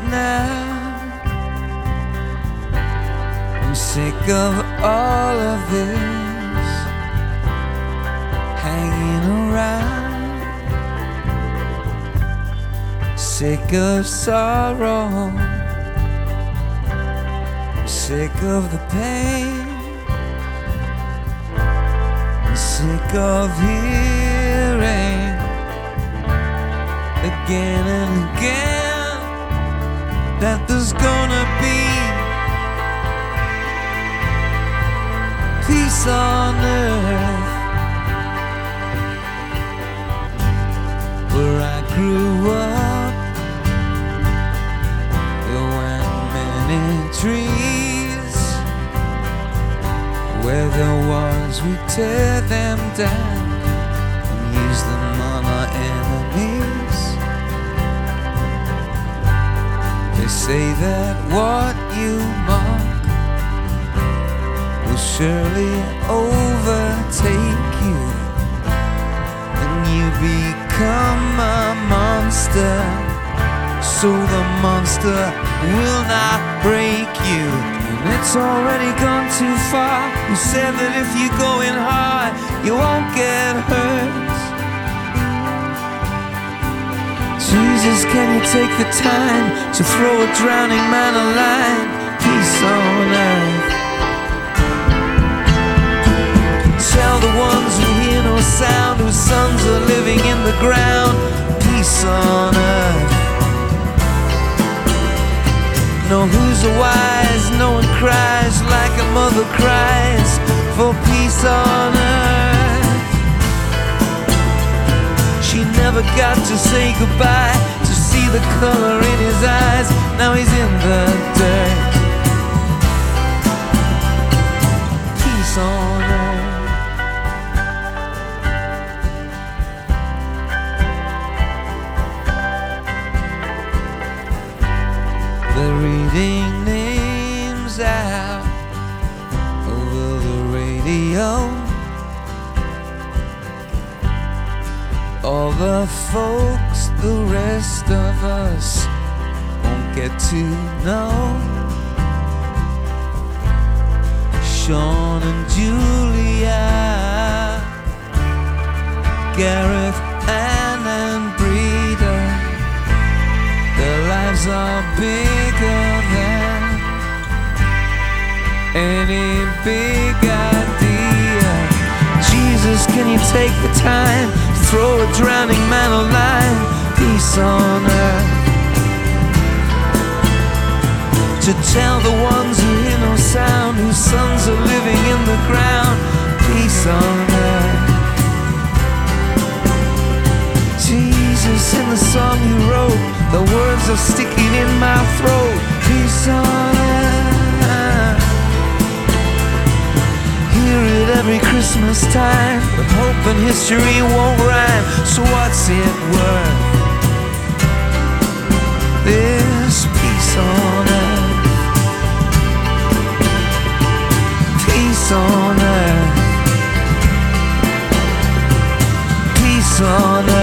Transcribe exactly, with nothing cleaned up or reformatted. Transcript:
now. I'm sick of all of this hanging around. Sick of sorrow, sick of the pain, sick of hearing again and again that there's gonna be peace on earth. Where I grew up, there weren't many trees. Where there was, we tear them down and use them on our enemies. They say that what you mock will surely overtake you, and you become a monster, so the monster will not break you. And it's already gone too far. You said that if you're going hard, you won't get hurt. Jesus, can you take the time to throw a drowning man a line? Peace on earth. Tell the ones who hear no sound, whose sons are living in the ground, peace on earth. No, who's the wise? No one cries like a mother cries for peace on earth. She never got to say goodbye, to see the color in his eyes. Now he's in the dirt. Peace on earth. They're reading names out over the radio. All the folks the rest of us won't get to know. Sean and Julia, Gareth, Ann and Breda, their lives are bigger than any big idea. Jesus, can you take the time to throw a drowning man a line? Peace on earth. To tell the ones who hear no sound, whose sons are living in the ground, peace on earth. Jesus, in the song you wrote, the words are sticking in my throat. Peace on earth. Hear it every Christmas time, but hope and history won't rhyme. So what's it worth? This peace on earth. Peace on earth. Peace on earth.